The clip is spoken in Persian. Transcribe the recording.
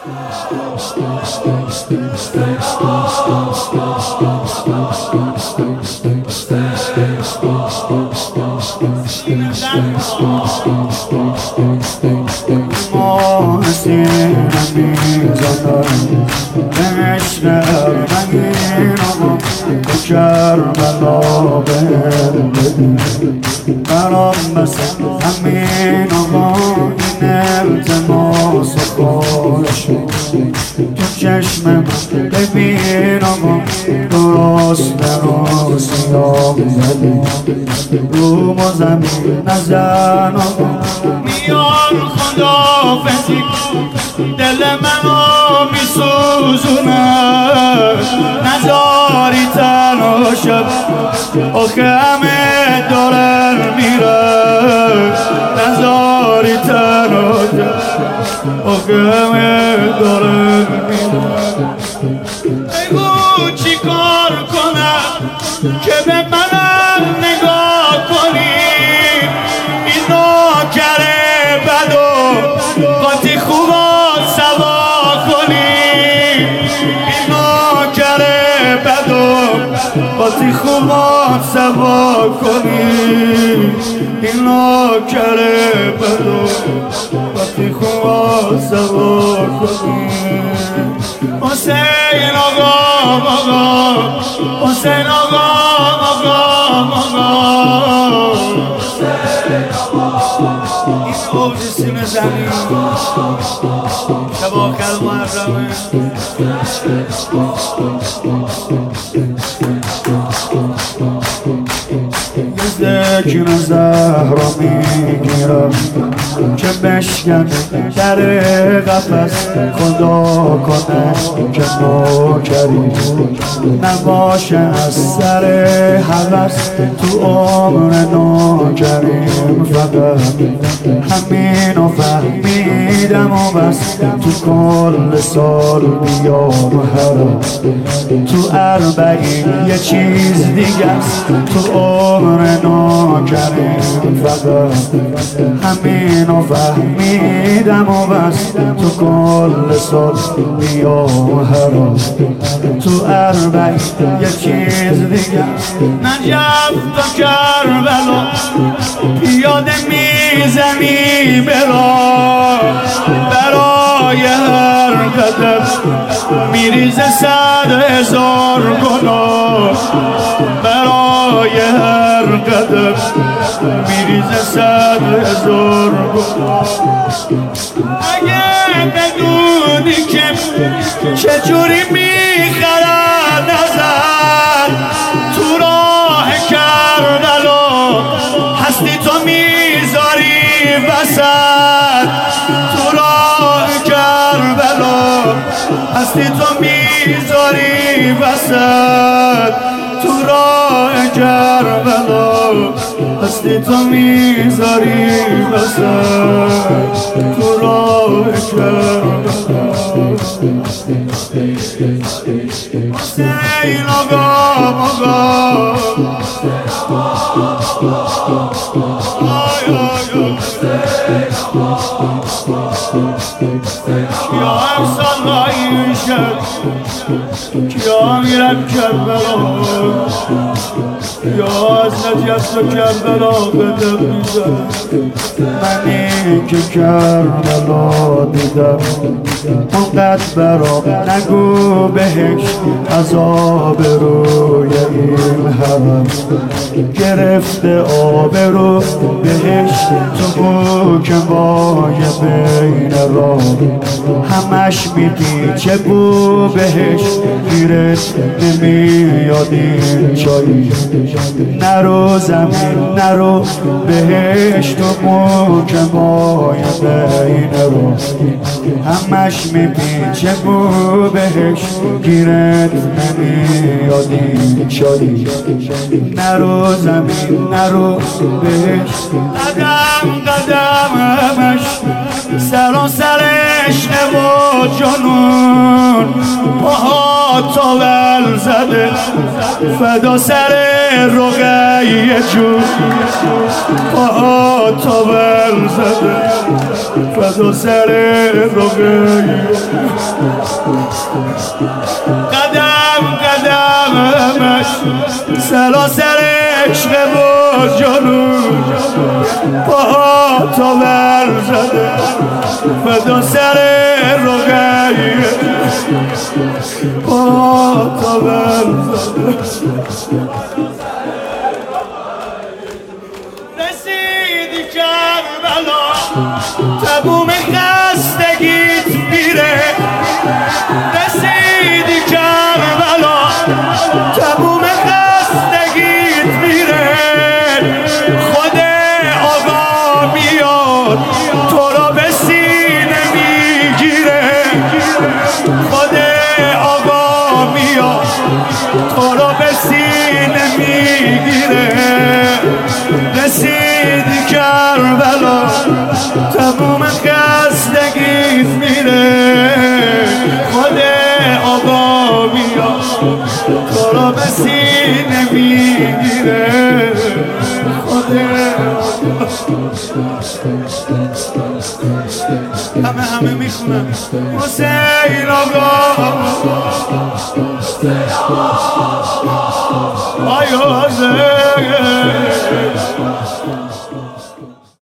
ما سینه میزنم عشق ارمنین آقا به کربلا بهم بده برام بس همین آقا این التماس خواهش تو چشم من ببین آقا درست درست سیاه زده رو ما زمین نزن آقا میان خدافزی دل منو میسوزونه نذاری تنها شب آخه همه دارن میرن نذاری تنها شب آخه همه دارن میرن بگو چی کار کنم که به منم نگاه کنی این نوکره بد و قاطی خوبا سوا کنی این نوکره بد و قاطی خوبا سوا کنی این نوکره بد و قاطی خوبا سوا کنی حسین آقا آقا حسین آقا آقا آقا این اوج سینه زمین شب آخر محرمه ذکر زهرا میگیرم که بشکن در قفس خدا کنه که نوکری نباشه از سر هوس تو عمر نوکریم فقط همینو فهمیدم و بس تو کل سال بیام هرم تو اربعین یه چیز دیگه است تو عمر نوکریم فقط همینو فهمیدم و بس تو کل سال بیام هرم تو اربعین یه چیز دیگه نجف تا کربلا پیاده میزنی برا برای هر قدم میریزه 100,000 گناه برای هر قدم میریزه 100,000 گناه اگه بدونی که چجوری میخرن نظر تو راه کربلا هستی تو میذاری وسط تو راه کربلا هستی تو میذاری وسط تو راه کربلا هستی تو میذاری وسط تو راه کربلا حسین آقا آقا یا امسال رایی شد یا میرم کربلا یا از نجف و کربلا بدم میزن منی که کربلا دیدم اونقدر برام نگو بهش عذاب روی این حرم گرفته آبرو بهش تو بو که بای بین را همش میگی چه بو بهش گیرت نمیاد این چایی نرو زمین نرو بهش تو بو که بای بین را همش میگی چه بو بهش گیرت نمیاد این چایی نرو زمین نرو بهش قدم قدم همش سراسر عشق و جنون جون پاها تاول زده فدا سر رقیه جون پاها تاول زده فدا سر رقیه قدم قدمش سلاسل عشق و جنون پاها تاول زده فدا سر رقیه پاها تاول زده رسیدی کربلا تبوم خستگیت میره رسیدی کربلا تبوم خستگیت میره خود آقا میاد تو را به سینه میگیره خود آقا میاد تو را به سینه میگیره رسیدی کربلا تموم خستگیت میره خود آقا میاد تو را به سینه میگیره خود همه میخونم حسین آقا آی حسین